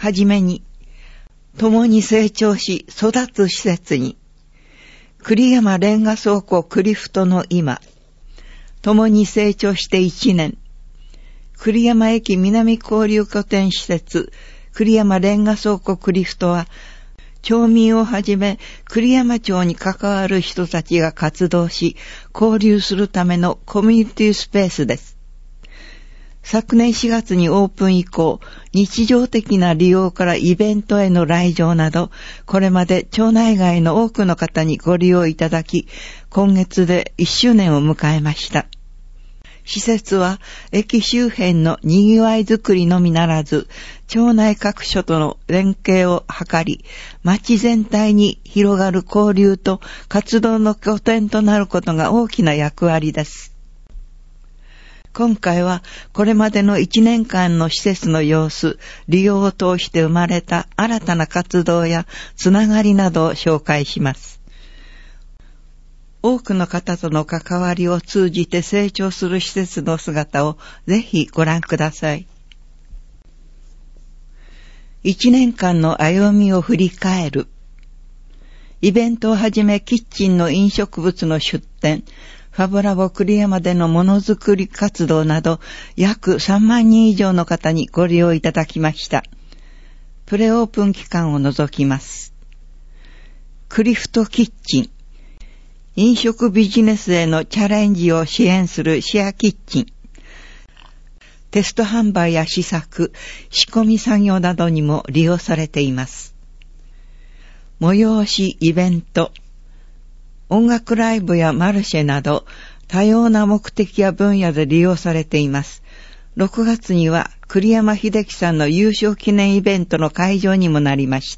はじめに、共に成長し育つ施設に、栗山レンガ倉庫クリフトの今、共に成長して1年、栗山駅南交流拠点施設、栗山レンガ倉庫クリフトは、町民をはじめ栗山町に関わる人たちが活動し、交流するためのコミュニティスペースです。昨年4月にオープン以降、日常的な利用からイベントへの来場など、これまで町内外の多くの方にご利用いただき、今月で1周年を迎えました。施設は駅周辺の賑わいづくりのみならず、町内各所との連携を図り、町全体に広がる交流と活動の拠点となることが大きな役割です。今回はこれまでの1年間の施設の様子、利用を通して生まれた新たな活動やつながりなどを紹介します。多くの方との関わりを通じて成長する施設の姿をぜひご覧ください。1年間の歩みを振り返る。イベントをはじめキッチンの飲食物の出店、ファブラボ栗山でのものづくり活動など約3万人以上の方にご利用いただきました。プレオープン期間を除きます。クリフトキッチン。飲食ビジネスへのチャレンジを支援するシェアキッチン。テスト販売や試作、仕込み作業などにも利用されています。催しイベント、音楽ライブやマルシェなど多様な目的や分野で利用されています。6月には栗山英樹さんの優勝記念イベントの会場にもなりました。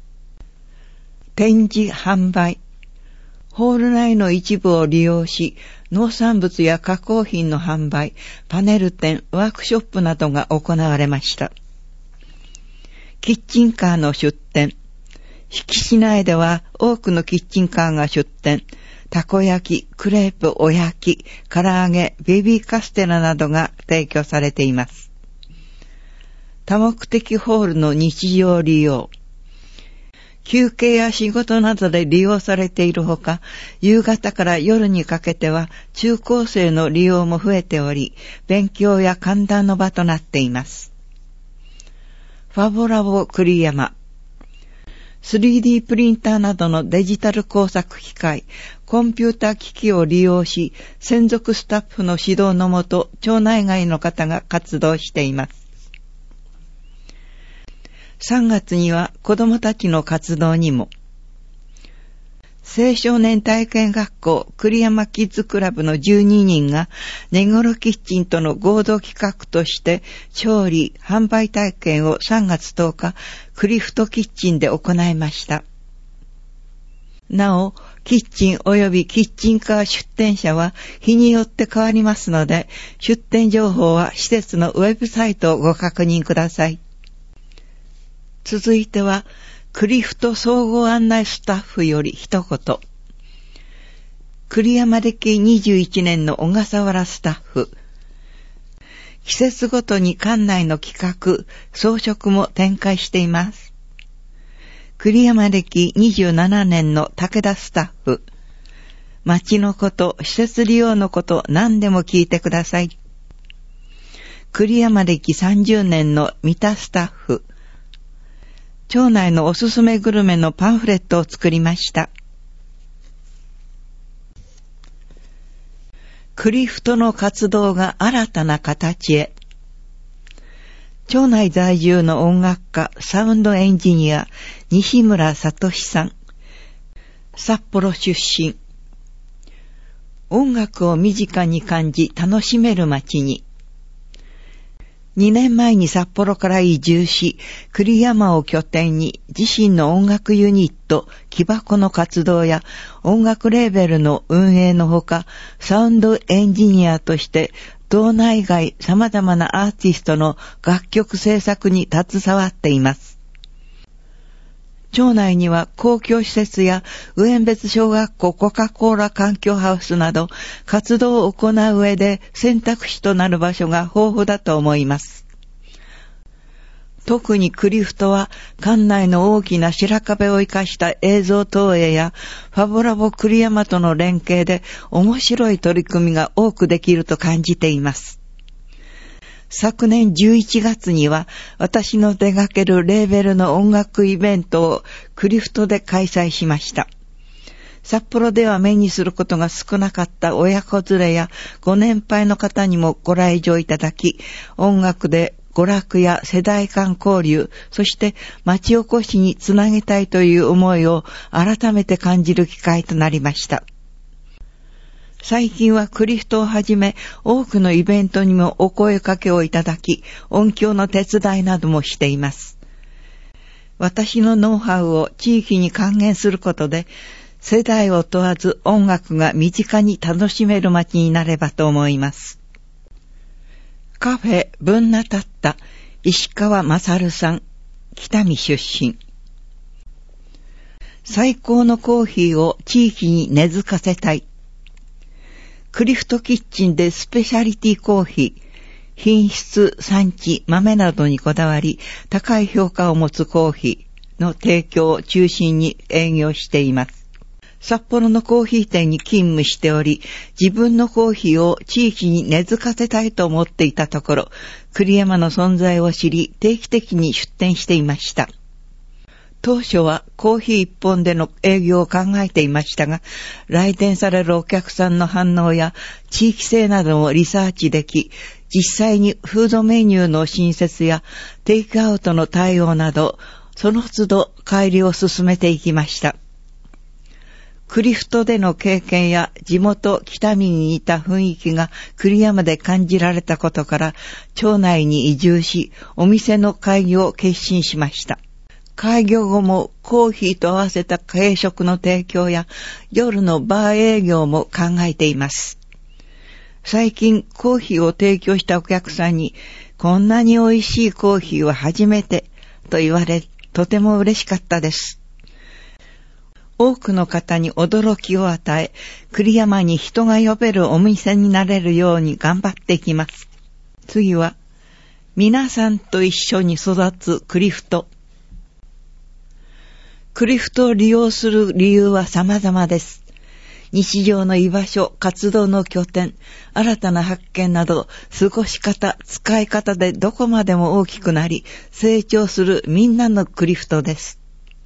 展示販売。ホール内の一部を利用し、農産物や加工品の販売、パネル展、ワークショップなどが行われました。キッチンカーの出店。敷地内では多くのキッチンカーが出店。たこ焼き、クレープ、お焼き、唐揚げ、ベビーカステラなどが提供されています。多目的ホールの日常利用。休憩や仕事などで利用されているほか、夕方から夜にかけては中高生の利用も増えており、勉強や歓談の場となっています。ファボラボ栗山。3D プリンターなどのデジタル工作機械、コンピューター機器を利用し、専属スタッフの指導のもと、町内外の方が活動しています。3月には子どもたちの活動にも、青少年体験学校栗山キッズクラブの12人が根室キッチンとの合同企画として調理・販売体験を3月10日クリフトキッチンで行いました。なお、キッチン及びキッチンカー出店者は日によって変わりますので、出店情報は施設のウェブサイトをご確認ください。続いては、クリフト総合案内スタッフより一言。栗山歴21年の小笠原スタッフ。季節ごとに館内の企画、装飾も展開しています。栗山歴27年の武田スタッフ。町のこと、施設利用のこと何でも聞いてください。栗山歴30年の三田スタッフ。町内のおすすめグルメのパンフレットを作りました。クリフトの活動が新たな形へ。町内在住の音楽家、サウンドエンジニア、西村聡さん。札幌出身。音楽を身近に感じ楽しめる街に。2年前に札幌から移住し、栗山を拠点に自身の音楽ユニット、木箱の活動や音楽レーベルの運営のほか、サウンドエンジニアとして道内外様々なアーティストの楽曲制作に携わっています。町内には公共施設や上別小学校コカ・コーラ環境ハウスなど活動を行う上で選択肢となる場所が豊富だと思います。 特にクリフトは館内の大きな白壁を生かした映像投影やファブラボ栗山との連携で面白い取り組みが多くできると感じています。昨年11月には私の手掛けるレーベルの音楽イベントをクリフトで開催しました。札幌では目にすることが少なかった親子連れやご年配の方にもご来場いただき、音楽で娯楽や世代間交流、そして町おこしにつなげたいという思いを改めて感じる機会となりました。最近はクリフトをはじめ多くのイベントにもお声かけをいただき、音響の手伝いなどもしています。私のノウハウを地域に還元することで、世代を問わず音楽が身近に楽しめる街になればと思います。カフェぶんなたった石川勝さん、北見出身。最高のコーヒーを地域に根付かせたい。クリフトキッチンでスペシャリティコーヒー、品質、産地、豆などにこだわり、高い評価を持つコーヒーの提供を中心に営業しています。札幌のコーヒー店に勤務しており、自分のコーヒーを地域に根付かせたいと思っていたところ、栗山の存在を知り、定期的に出店していました。当初はコーヒー一本での営業を考えていましたが、来店されるお客さんの反応や地域性などをリサーチでき、実際にフードメニューの新設やテイクアウトの対応など、その都度改良を進めていきました。クリフトでの経験や地元北見に似た雰囲気が栗山で感じられたことから、町内に移住し、お店の開業を決心しました。開業後もコーヒーと合わせた軽食の提供や夜のバー営業も考えています。最近コーヒーを提供したお客さんに、こんなに美味しいコーヒーは初めてと言われ、とても嬉しかったです。多くの方に驚きを与え、栗山に人が呼べるお店になれるように頑張っていきます。次は、皆さんと一緒に育つクリフト。クリフトを利用する理由は様々です。日常の居場所、活動の拠点、新たな発見など、過ごし方、使い方でどこまでも大きくなり、成長するみんなのクリフトです。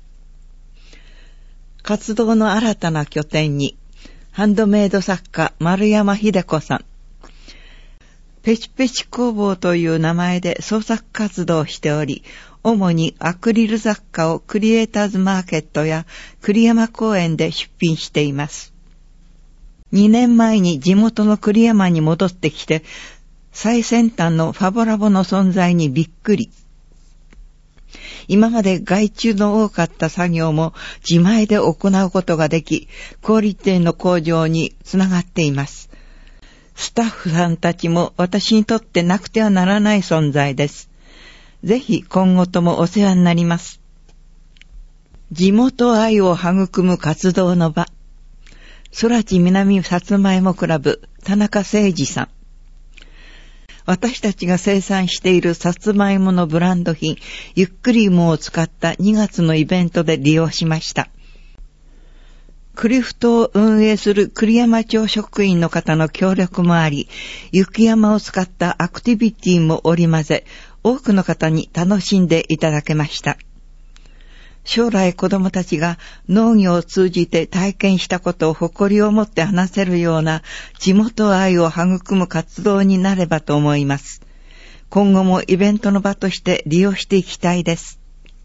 活動の新たな拠点に、ハンドメイド作家丸山秀子さん。ペチペチ工房という名前で創作活動をしており、主にアクリル雑貨をクリエイターズマーケットや栗山公園で出品しています。2年前に地元の栗山に戻ってきて、最先端のファボラボの存在にびっくり。今まで外注の多かった作業も自前で行うことができ、クオリティの向上につながっています。スタッフさんたちも私にとってなくてはならない存在です。ぜひ今後ともお世話になります。地元愛を育む活動の場。空知南さつまいもクラブ田中誠二さん。私たちが生産しているさつまいものブランド品、ゆっくり芋を使った2月のイベントで利用しました。クリフトを運営する栗山町職員の方の協力もあり、雪山を使ったアクティビティも織り交ぜ、多くの方に楽しんでいただけました。将来子どもたちが農業を通じて体験したことを誇りを持って話せるような地元愛を育む活動になればと思います。今後もイベントの場として利用していきたいです。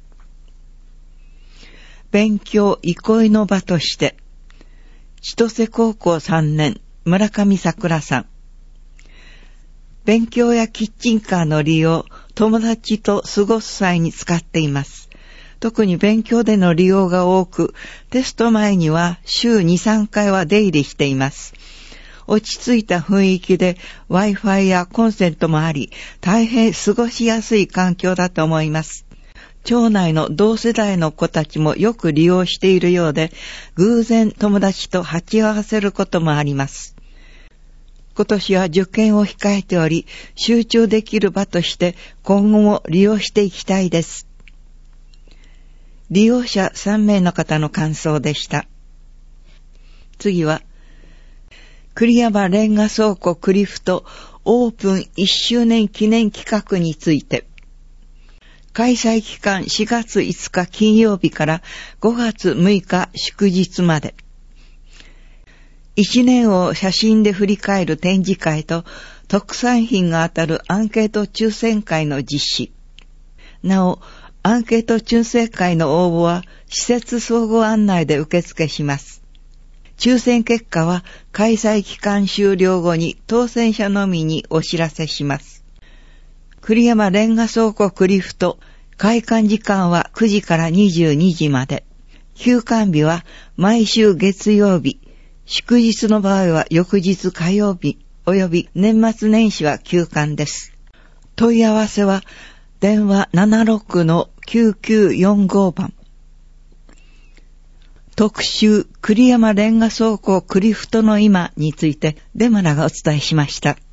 勉強憩いの場として、千歳高校3年村上桜さん。勉強やキッチンカーの利用、友達と過ごす際に使っています。特に勉強での利用が多く、テスト前には週2、3回は出入りしています。落ち着いた雰囲気で Wi-Fi やコンセントもあり、大変過ごしやすい環境だと思います。町内の同世代の子たちもよく利用しているようで、偶然友達と鉢合わせることもあります。 今年は受験を控えており、集中できる場として今後も利用していきたいです。利用者3名の方の感想でした。次は、栗山レンガ倉庫クリフトオープン1周年記念企画について、開催期間4月5日金曜日から5月6日祝日まで、1年を写真で振り返る展示会と特産品が当たるアンケート抽選会の実施。なお、アンケート抽選会の応募は施設総合案内で受付します。抽選結果は開催期間終了後に当選者のみにお知らせします。栗山レンガ倉庫クリフト、開館時間は9時から22時まで。休館日は毎週月曜日、祝日の場合は翌日火曜日、及び年末年始は休館です。問い合わせは電話 76-9945 番。特集栗山レンガ倉庫クリフトの今についてデマラがお伝えしました。